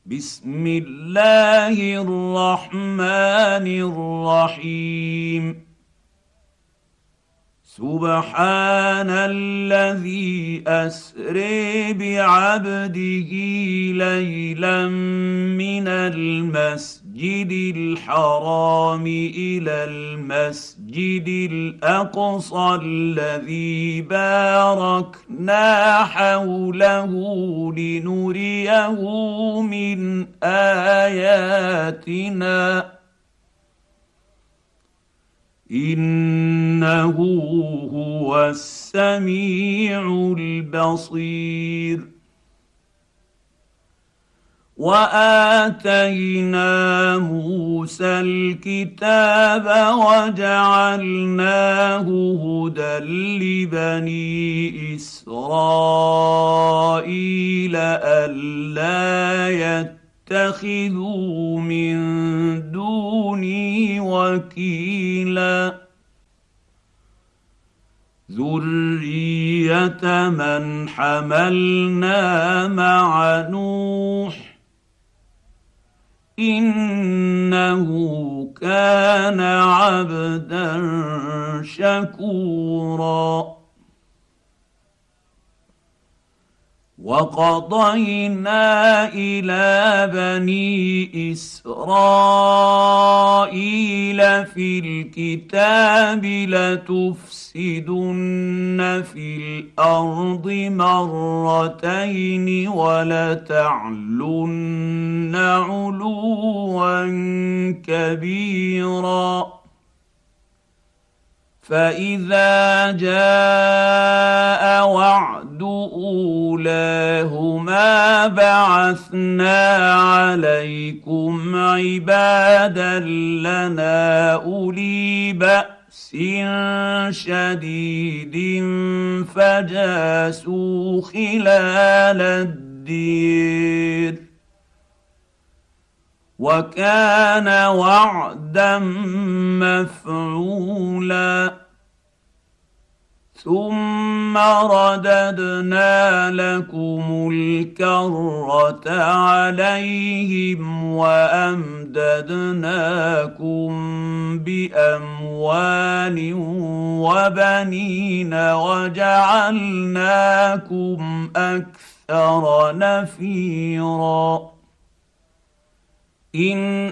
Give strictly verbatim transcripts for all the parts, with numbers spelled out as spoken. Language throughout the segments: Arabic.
بسم الله الرحمن الرحيم. سبحان الذي أسري بعبده ليلا من المسجد الحرام إلى المسجد الأقصى الذي باركنا حوله لنريه من آياتنا إنه هو السميع البصير. وآتينا موسى الكتاب وجعلناه هدى لبني إسرائيل ألا يتخذوا من دوني وكيلا ذرية من حملنا مع نوح إنه كان عبدا شكورا. وقضينا إلى بني إسرائيل في الكتاب لتفسدن في الأرض مرتين ولتعلن علوا كبيرا. فإذا جاء وعد أولاهما بعثنا عليكم عبادا لنا أولي بأس شديد فجاسوا خلال الدير وكان وعدا مفعولا. ثم رددنا لكم الكرة عليهم وأمددناكم بأموال وبنين وجعلناكم أكثر نفيرا. إن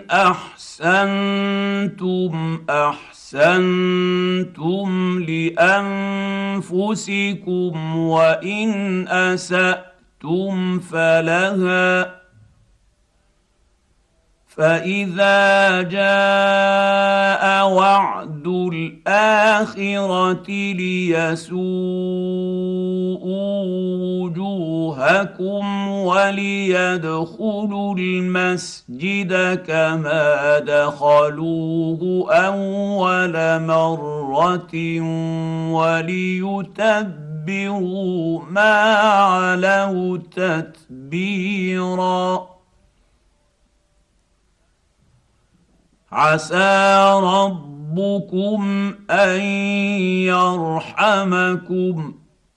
أحسنتم أحسنتم لأنفسكم وإن أسأتم فلها. فإذا جاء وعد الآخرة ليسوءوا وجوهكم وليدخلوا المسجد كما دخلوه أول مرة وليتبروا ما علوا تتبيرا. عسى ربكم أن يرحمكم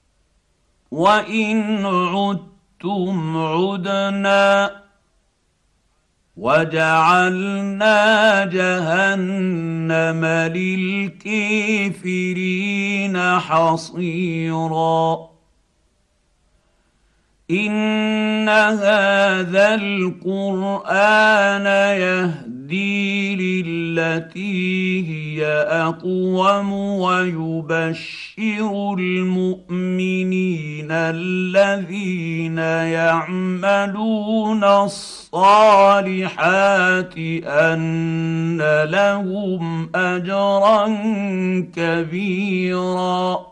وإن عدتم عدنا وجعلنا جهنم للكافرين حصيرا. إن هذا القرآن يهدي للتي هي أقوم ويبشر المؤمنين الذين يعملون الصالحات أن لهم أجرا كبيرا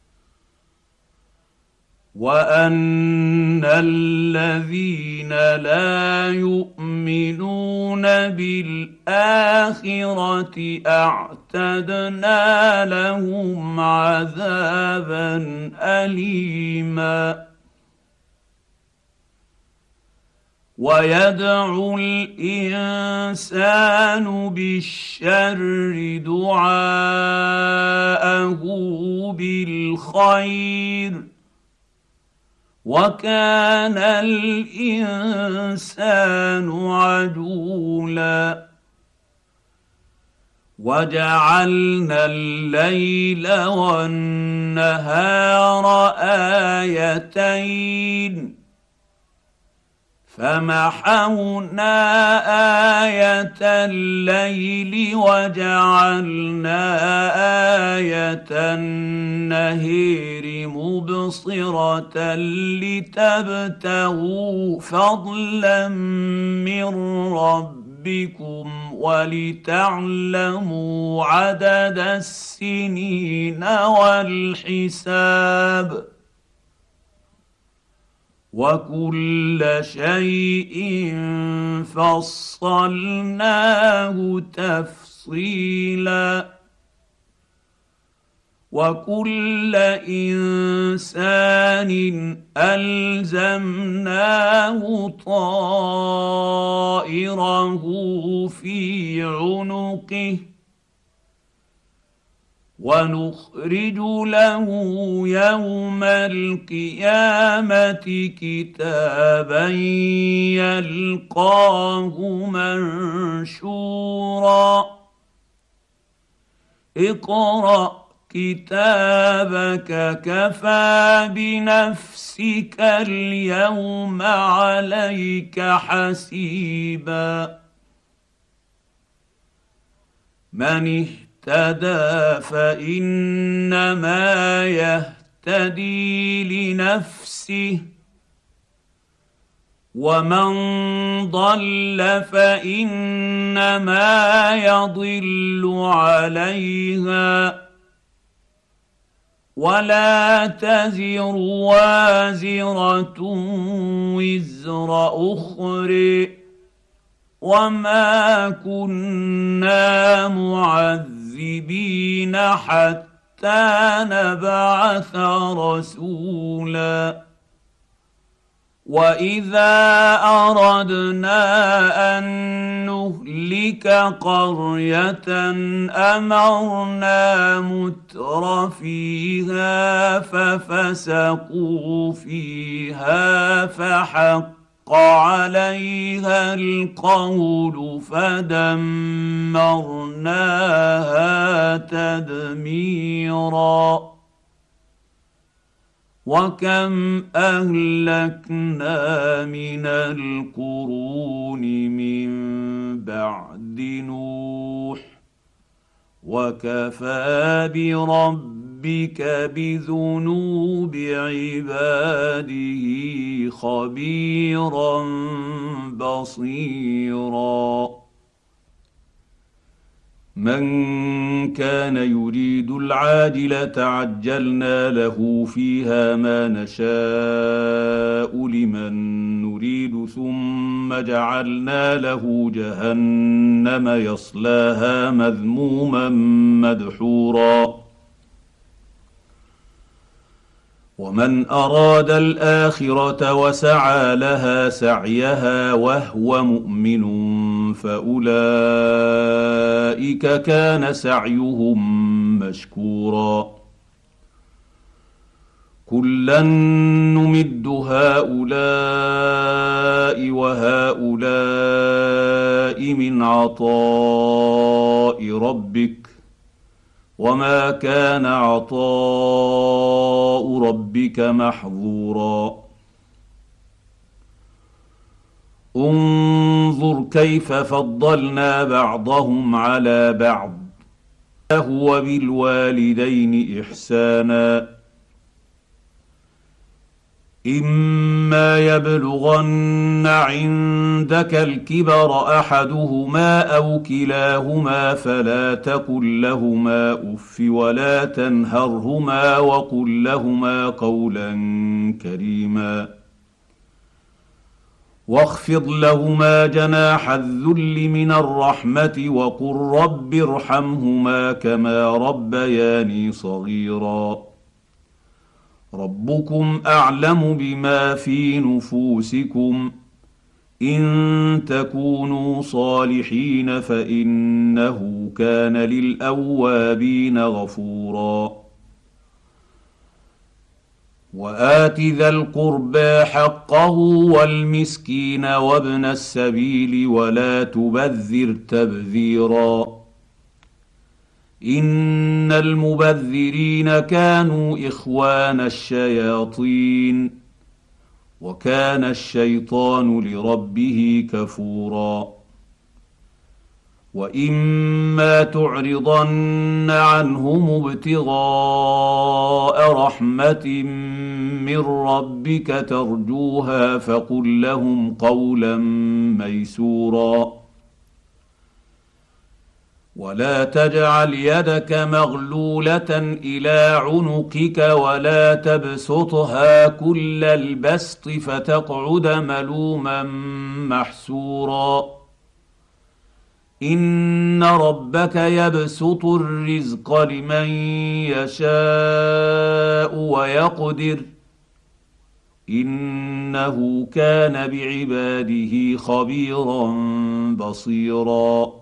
وأن الذين لا يؤمنون بالآخرة أعتدنا لهم عذابا أليما. ويدعو الإنسان بالشر دعاءه بالخير وكان الانسان عجولا وجعلنا الليل والنهار ايتين فمحونا ايه الليل وجعلنا ايه النهار مبصره لتبتغوا فضلا من ربكم ولتعلموا عدد السنين والحساب وكل شيء فصلناه تفصيلا وكل انسان الزمناه طائره في عنقه ونخرج له يوم القيامه كتابا يلقاه منشورا اقرأ كتابك كفى بنفسك اليوم عليك حسيبا من اهتدى فانما يهتدي لنفسه ومن ضل فانما يضل عليها ولا تزر وازره وزر اخرى وما كنا معذبين حتى نبعث رسولا واذا اردنا ان نهلك قريه امرنا متر فيها ففسقوا فيها فحق عليها القول فدمرناها تدميرا وكم اهلكنا من القرون من بعد نوح وكفى بربك بذنوب عباده خبيرا بصيرا من كان يريد العاجله عجلنا له فيها ما نشاء لمن نريد ثم جعلنا له جهنم يصلاها مذموما مدحورا ومن اراد الاخره وسعى لها سعيها وهو مؤمن فاولئك كان سعيهم مشكورا كلا نمد هؤلاء وهؤلاء من عطاء ربك وما كان عطاء ربك محظورا انظر كيف فضلنا بعضهم على بعض وهو بالوالدين احسانا اما يبلغن عندك الكبر احدهما او كلاهما فلا تقل لهما اف ولا تنهرهما وقل لهما قولا كريما واخفض لهما جناح الذل من الرحمه وقل رب ارحمهما كما ربياني صغيرا ربكم اعلم بما في نفوسكم ان تكونوا صالحين فانه كان للاوابين غفورا وآت ذا القربى حقه والمسكين وابن السبيل ولا تبذر تبذيرا إن المبذرين كانوا إخوان الشياطين وكان الشيطان لربه كفورا وإما تعرضن عنهم ابتغاء رحمة من ربك ترجوها فقل لهم قولا ميسورا ولا تجعل يدك مغلولة إلى عنقك ولا تبسطها كل البسط فتقعد ملوما محسورا إن ربك يبسط الرزق لمن يشاء ويقدر إنه كان بعباده خبيرا بصيرا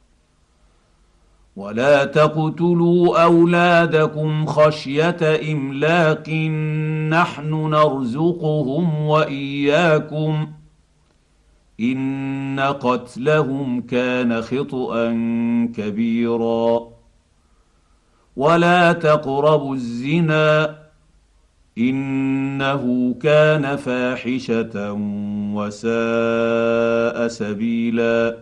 ولا تقتلوا أولادكم خشية إملاق نحن نرزقهم وإياكم إن قتلهم كان خطأ كبيرا ولا تقربوا الزنا إنه كان فاحشة وساء سبيلا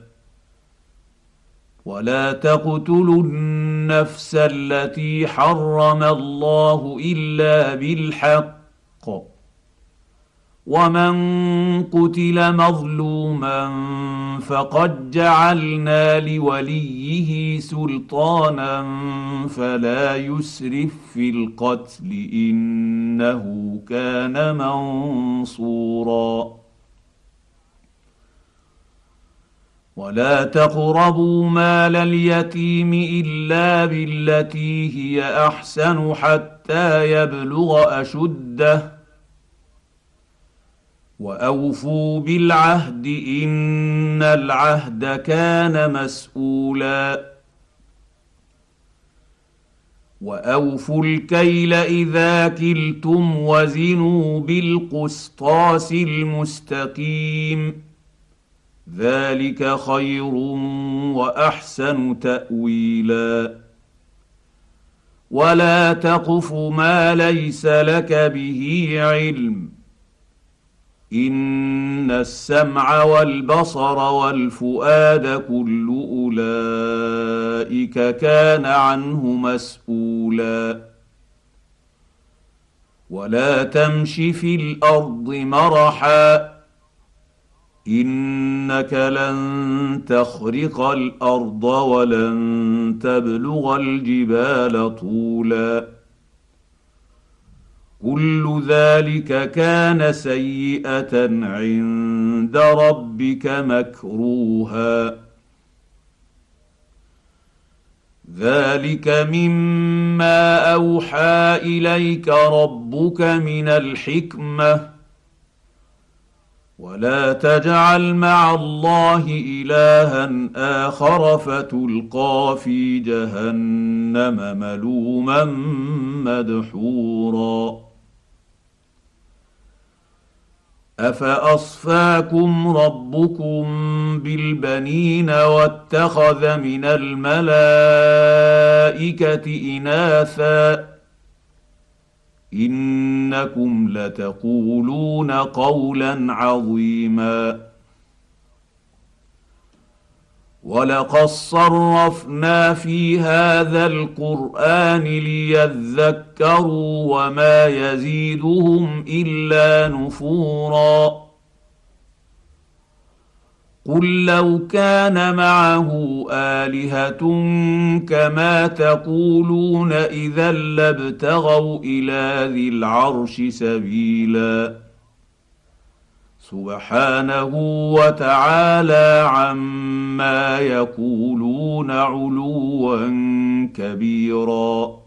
ولا تقتلوا النفس التي حرم الله إلا بالحق ومن قتل مظلوما فقد جعلنا لوليه سلطانا فلا يسرف في القتل إنه كان منصورا ولا تقربوا مال اليتيم إلا بالتي هي أحسن حتى يبلغ أشده وأوفوا بالعهد إن العهد كان مسؤولا وأوفوا الكيل إذا كلتم وزنوا بالقسطاس المستقيم ذلك خير وأحسن تأويلا ولا تقف ما ليس لك به علم إن السمع والبصر والفؤاد كل أولئك كان عنه مسؤولا ولا تمش في الأرض مرحا إنك لن تخرق الأرض ولن تبلغ الجبال طولا كل ذلك كان سيئة عند ربك مكروها ذلك مما أوحى إليك ربك من الحكمة ولا تجعل مع الله إلها آخر فتلقى في جهنم ملوما مدحورا أفأصفاكم ربكم بالبنين واتخذ من الملائكة إناثا إنكم لتقولون قولا عظيما ولقد صرفنا في هذا القرآن ليذكروا وما يزيدهم إلا نفورا قل لو كان معه آلهة كما تقولون إذا لابتغوا إلى ذي العرش سبيلا سبحانه وتعالى عما يقولون علوا كبيرا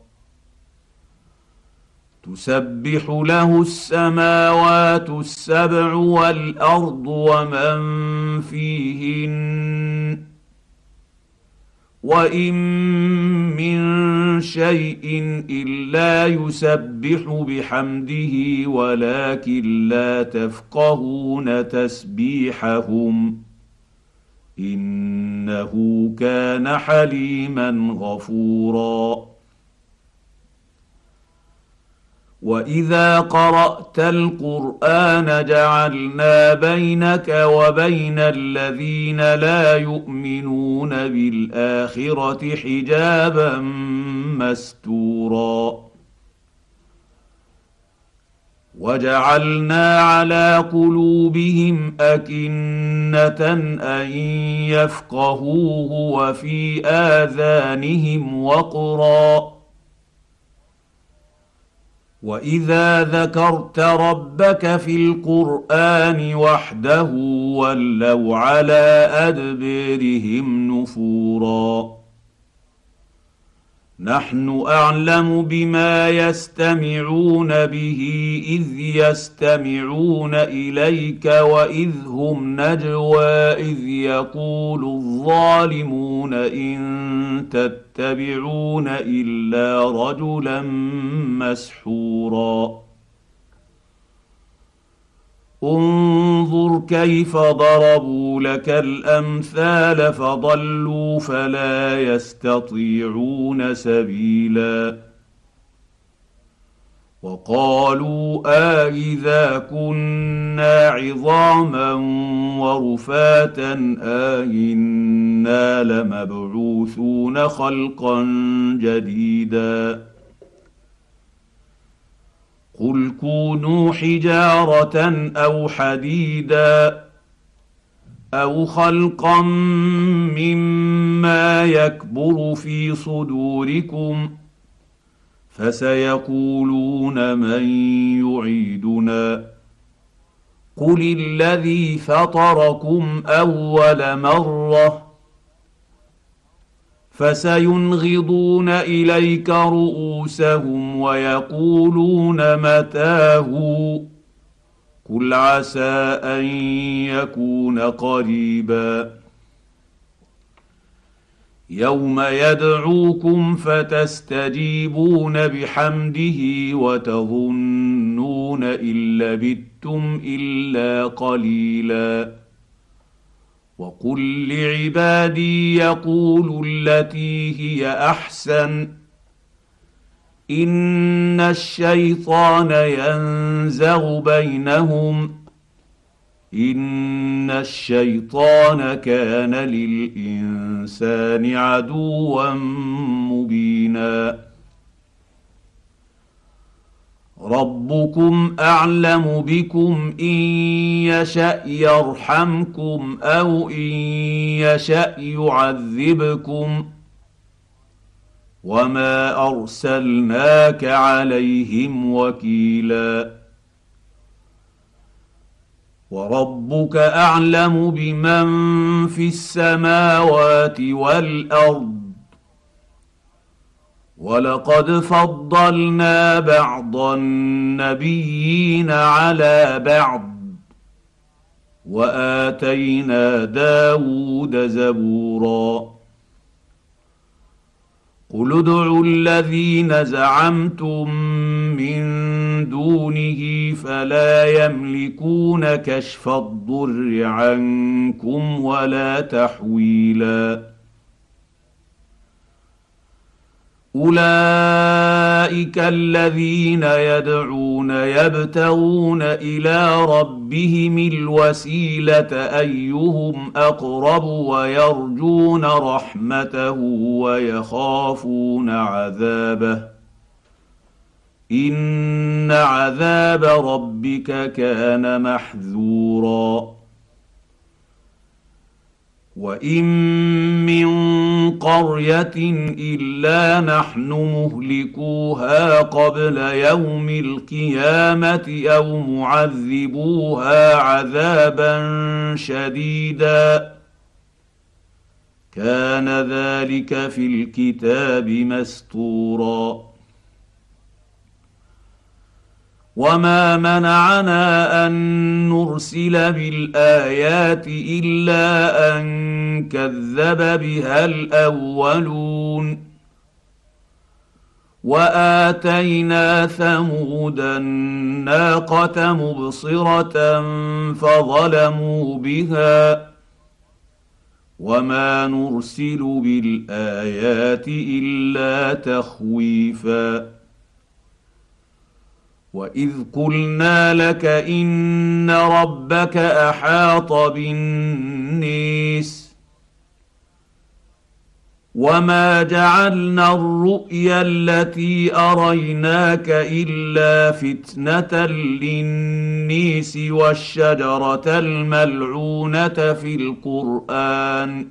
تسبح له السماوات السبع والأرض ومن فيهن وان من شيء الا يسبح بحمده ولكن لا تفقهون تسبيحهم انه كان حليما غفورا. واذا قرات القران جعلنا بينك وبين الذين لا يؤمنون بالاخره حجابا مستورا. وجعلنا على قلوبهم اكنه ان يفقهوه وفي اذانهم وقرا. واذا ذكرت ربك في القران وحده ولوا على ادبارهم نفورا. نحن اعلم بما يستمعون به اذ يستمعون اليك واذ هم نجوى اذ يقول الظالمون ان تتبعون الا رجلا مسحورا. انظر كيف ضربوا لك الامثال فضلوا فلا يستطيعون سبيلا. وقالوا آئذا كنا عظاما ورفاتا آئنا لمبعوثون خلقا جديدا. قل كونوا حجاره او حديدا او خلقا مما يكبر في صدوركم فسيقولون من يعيدنا قل الذي فطركم اول مره فسينغضون اليك رؤوسهم ويقولون متاه قل عسى ان يكون قريبا. يوم يدعوكم فتستجيبون بحمده وتظنون ان لبثتم الا قليلا. وقل لعبادي يقولوا التي هي احسن ان الشيطان ينزغ بينهم ان الشيطان كان للانسان عدوا مبينا. ربكم اعلم بكم ان يشأ يرحمكم او ان يشأ يعذبكم وما ارسلناك عليهم وكيلا. وربك اعلم بمن في السماوات والارض ولقد فضلنا بعض النبيين على بعض واتينا داود زبورا. قل ادعوا الذين زعمتم من دونه فلا يملكون كشف الضر عنكم ولا تحويلا. اولئك الذين يدعون يبتغون الى ربهم الوسيله ايهم اقرب ويرجون رحمته ويخافون عذابه ان عذاب ربك كان محذورا. وان من قريه الا نحن مهلكوها قبل يوم القيامه او معذبوها عذابا شديدا كان ذلك في الكتاب مسطورا. وما منعنا ان نرسل بالايات الا ان كذب بها الاولون واتينا ثمود الناقه مبصره فظلموا بها وما نرسل بالايات الا تخويفا واذ قلنا لك ان ربك احاط بالنيس وما جعلنا الرؤيا التي اريناك الا فتنه للنيس والشجره الملعونه في القران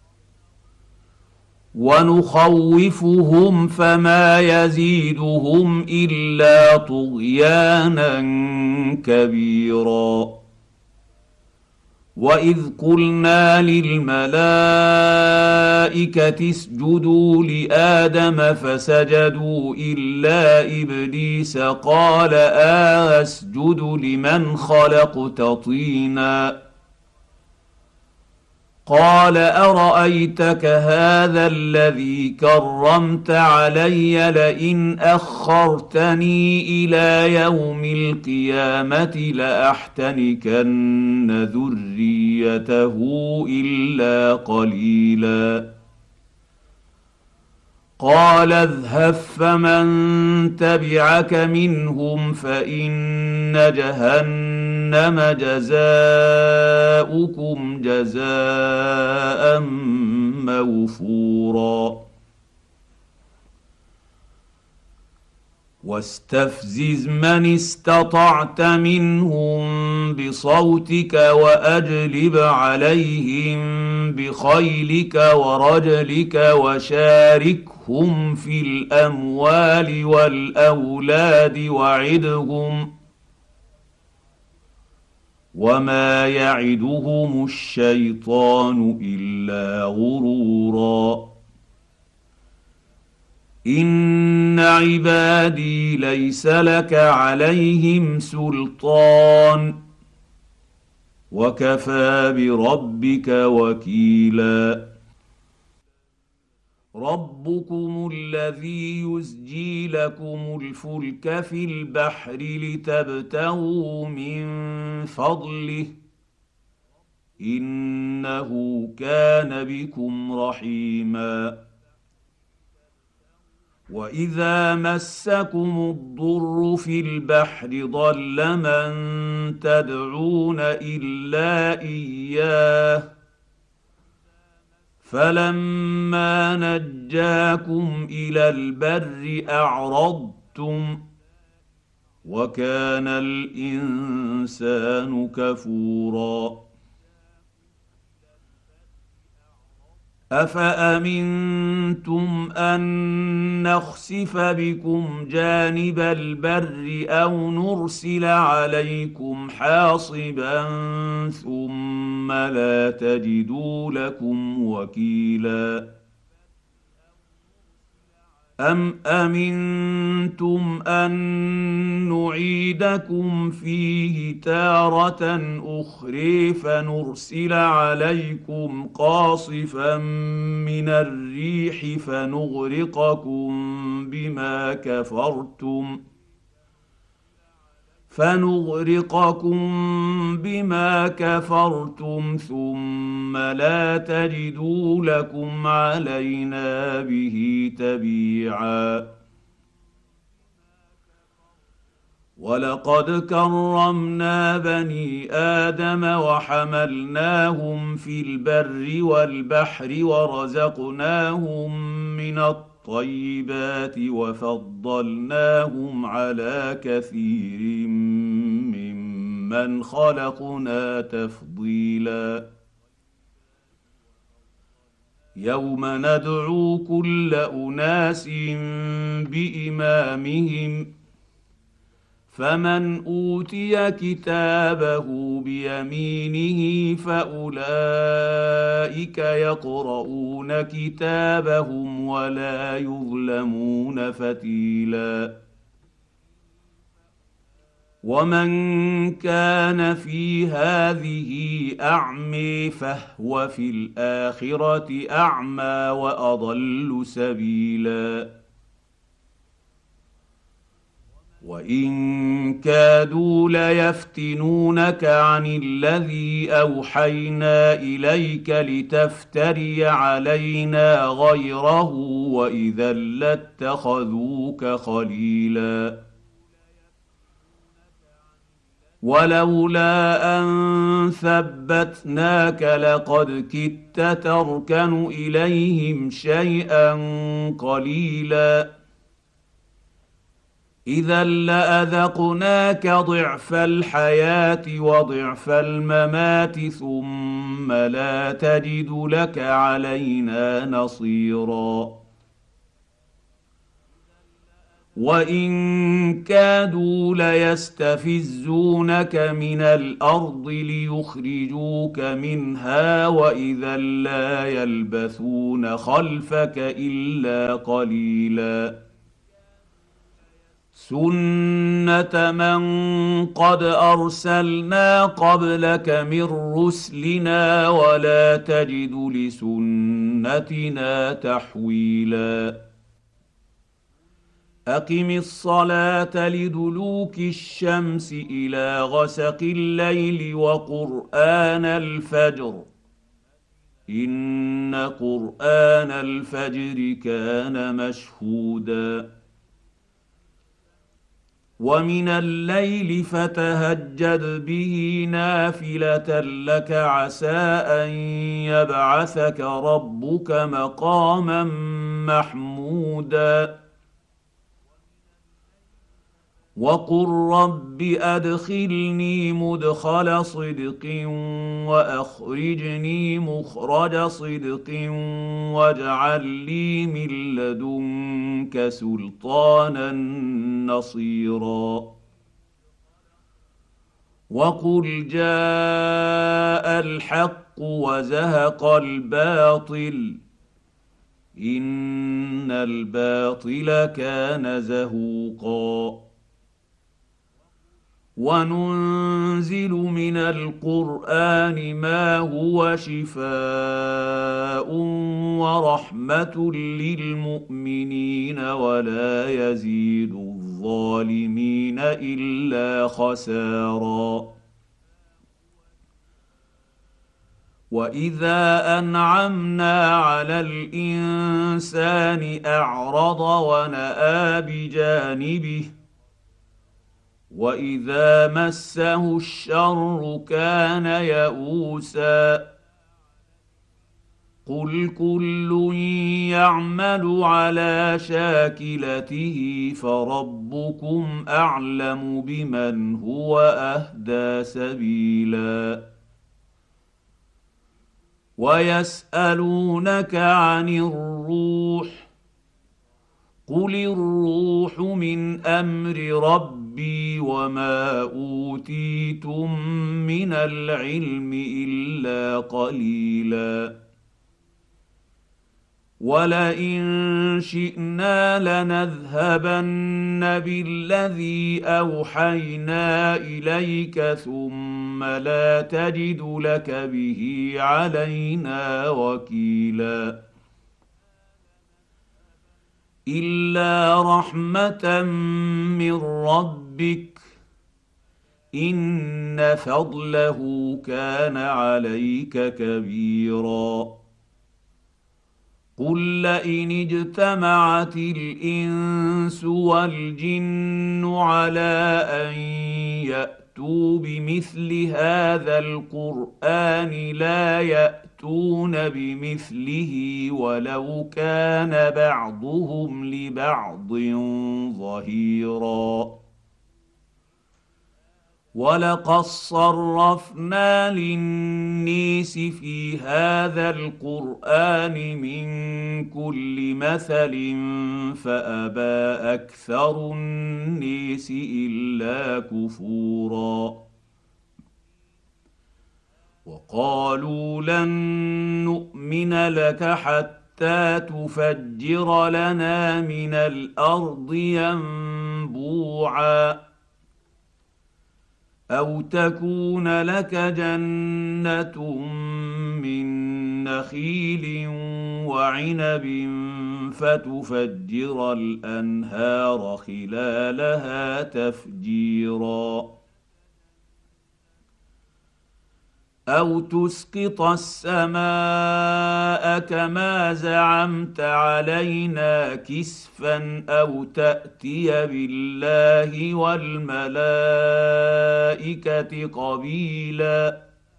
ونخوفهم فما يزيدهم الا طغيانا كبيرا واذ قلنا للملائكه اسجدوا لادم فسجدوا الا ابليس قال اسجد لمن خلقت طينا قال ارايتك هذا الذي كرمت علي لئن اخرتني الى يوم القيامه لاحتنكن ذريته الا قليلا قال اذهب فمن تبعك منهم فان جهنم جزاؤكم جزاء موفورا واستفزز من استطعت منهم بصوتك واجلب عليهم بخيلك ورجلك وشاركهم في الاموال والاولاد وعدهم وما يعدهم الشيطان الا غرورا ان عبادي ليس لك عليهم سلطان وكفى بربك وكيلا ربكم الذي يزجي لكم الفلك في البحر لتبتغوا من فضله انه كان بكم رحيما واذا مسكم الضر في البحر ضل من تدعون الا اياه فلما نجاكم الى البر اعرضتم وكان الانسان كفورا افامنتم ان نخسف بكم جانب البر او نرسل عليكم حاصبا ثم لا تجدوا لكم وكيلا ام امنتم ان نعيدكم فيه تاره اخرى فنرسل عليكم قاصفا من الريح فنغرقكم بما كفرتم فنغرقكم بما كفرتم ثم لا تجدوا لكم علينا به تبيعا ولقد كرمنا بني ادم وحملناهم في البر والبحر ورزقناهم من الطيبات وفضلناهم على كثير ممن خلقنا تفضيلا يوم ندعو كل اناس بامامهم فمن اوتي كتابه بيمينه فاولئك يقرؤون كتابهم ولا يظلمون فتيلا ومن كان في هذه اعمي فهو في الاخره اعمى واضل سبيلا وان كادوا ليفتنونك عن الذي اوحينا اليك لتفتري علينا غيره واذا لاتخذوك خليلا ولولا ان ثبتناك لقد كدت تركن اليهم شيئا قليلا اذا لاذقناك ضعف الحياه وضعف الممات ثم لا تجد لك علينا نصيرا وان كادوا ليستفزونك من الارض ليخرجوك منها واذا لا يلبثون خلفك الا قليلا سنه من قد ارسلنا قبلك من رسلنا ولا تجد لسنتنا تحويلا اقم الصلاه لدلوك الشمس الى غسق الليل وقران الفجر ان قران الفجر كان مشهودا ومن الليل فتهجد به نافله لك عسى ان يبعثك ربك مقاما محمودا وقل رب ادخلني مدخل صدق واخرجني مخرج صدق واجعل لي من لدنك سلطانا نصيرا وقل جاء الحق وزهق الباطل ان الباطل كان زهوقا وننزل من القران ما هو شفاء ورحمه للمؤمنين ولا يزيد الظالمين الا خسارا واذا انعمنا على الانسان اعرض وناى بجانبه واذا مسه الشر كان يئوسا قل كل يعمل على شاكلته فربكم اعلم بمن هو اهدى سبيلا ويسالونك عن الروح قل الروح من امر ربي وما اوتيتم من العلم الا قليلا ولئن شئنا لنذهبن بالذي اوحينا اليك ثم لا تجد لك به علينا وكيلا الا رحمه من ربك ان فضله كان عليك كبيرا قل لئن اجتمعت الانس والجن على ان ياتوا بمثل هذا القران لا ياتون بمثله ولو كان بعضهم لبعض ظهيرا ولقد صرفنا للنيس في هذا القران من كل مثل فابى اكثر النيس الا كفورا وقالوا لن نؤمن لك حتى تفجر لنا من الارض ينبوعا او تكون لك جنه من نخيل وعنب فتفجر الانهار خلالها تفجيرا او تسقط السماء كما زعمت علينا كسفا او تاتي بالله والملائكه قبيلا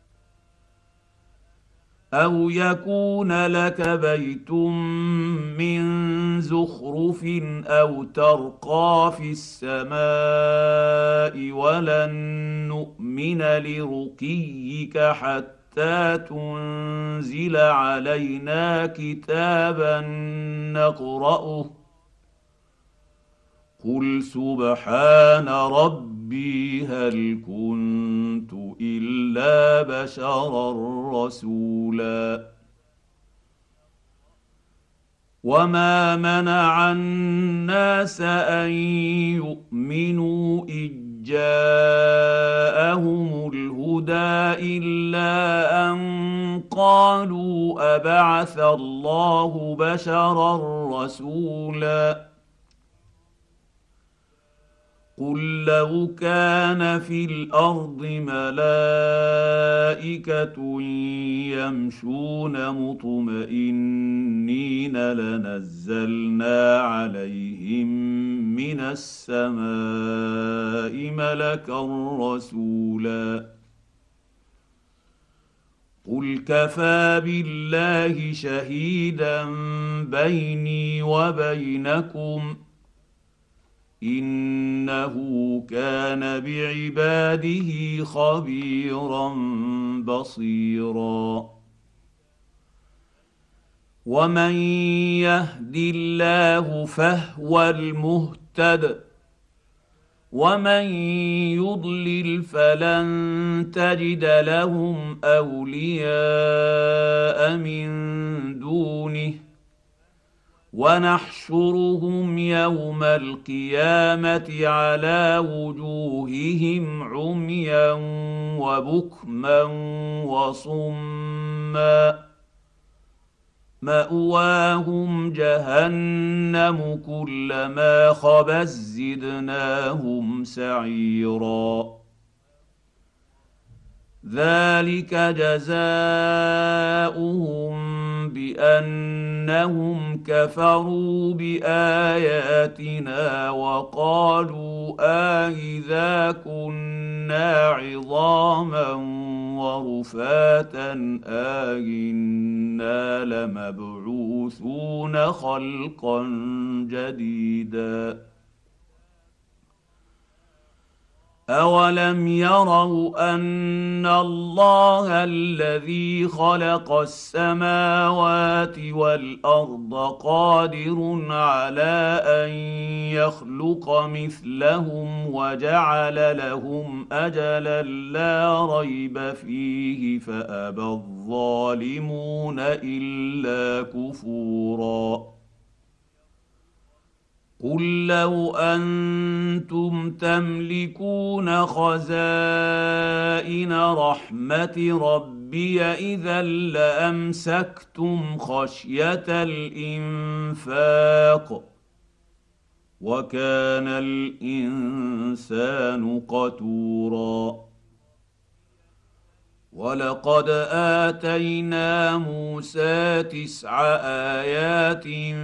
او يكون لك بيت من زخرف او ترقى في السماء ولن نؤمن لرقيك حتى تنزل علينا كتابا نقرأه قل سبحان ربي هل كنت الا بشرا رسولا وما منع الناس ان يؤمنوا اذ جاءهم الهدى الا ان قالوا ابعث الله بشرا رسولا قل لو كان في الارض ملائكه يمشون مطمئنين لنزلنا عليهم من السماء ملكا رسولا قل كفى بالله شهيدا بيني وبينكم انه كان بعباده خبيرا بصيرا ومن يهد الله فهو المهتد ومن يضلل فلن تجد لهم اولياء من دونه ونحشرهم يوم القيامه على وجوههم عميا وبكما وصما ماواهم جهنم كلما خبت زدناهم سعيرا ذلك جزاؤهم بانهم كفروا باياتنا وقالوا آئذا كنا عظاما ورفاتا آئنا لمبعوثون خلقا جديدا اولم يروا ان الله الذي خلق السماوات والارض قادر على ان يخلق مثلهم وجعل لهم اجلا لا ريب فيه فابى الظالمون الا كفورا قل لو انتم تملكون خزائن رحمه ربي اذا لامسكتم خشيه الانفاق وكان الانسان قتورا ولقد اتينا موسى تسع ايات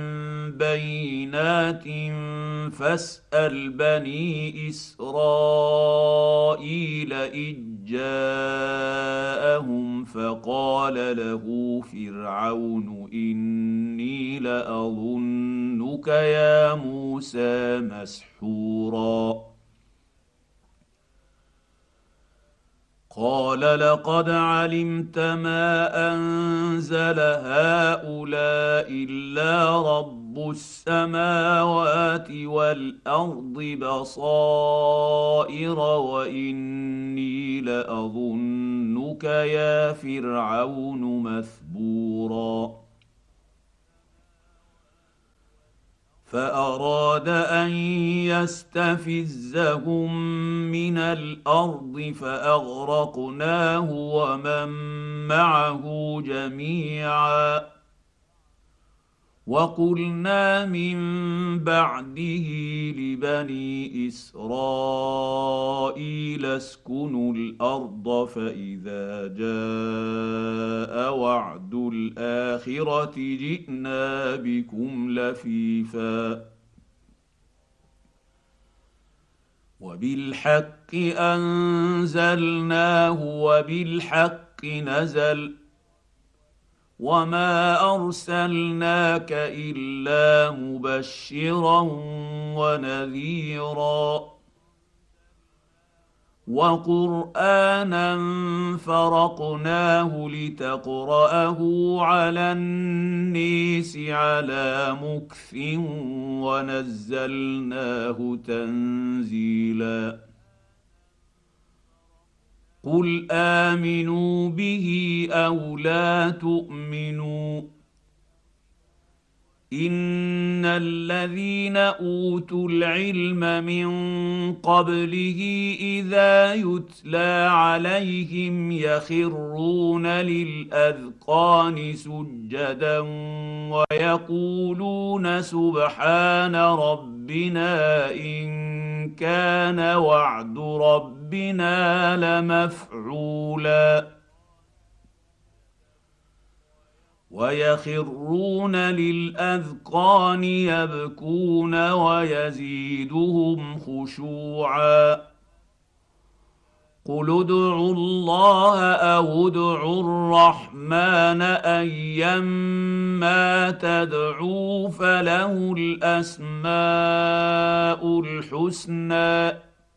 بينات فاسال بني اسرائيل اذ جاءهم فقال له فرعون اني لاظنك يا موسى مسحورا قال لقد علمت ما انزل هؤلاء الا رب السماوات والارض بصائر واني لاظنك يا فرعون مثبورا فاراد ان يستفزهم من الارض فاغرقناه ومن معه جميعا. وقلنا من بعده لبني اسرائيل اسكنوا الارض فاذا جاء وعد الاخره جئنا بكم لفيفا وبالحق انزلناه وبالحق نزل وما ارسلناك الا مبشرا ونذيرا وقرانا فرقناه لتقراه على النيس على مكث ونزلناه تنزيلا. قل امنوا به او لا تؤمنوا ان الذين اوتوا العلم من قبله اذا يتلى عليهم يخرون للاذقان سجدا ويقولون سبحان ربنا ان كان وعد ربنا لمفعولا ويخرون للاذقان يبكون ويزيدهم خشوعا. قل ادعوا الله او ادعوا الرحمن ايما تدعوا فله الاسماء الحسنى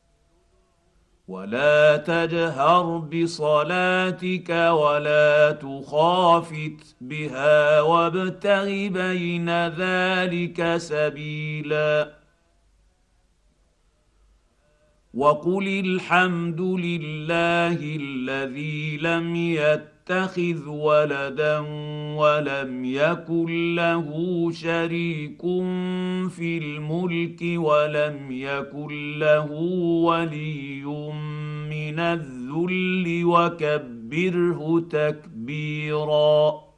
ولا تجهر بصلاتك ولا تخافت بها وابتغ بين ذلك سبيلا. وقل الحمد لله الذي لم يتخذ ولدا ولم يكن له شريك في الملك ولم يكن له ولي من الذل وكبره تكبيرا.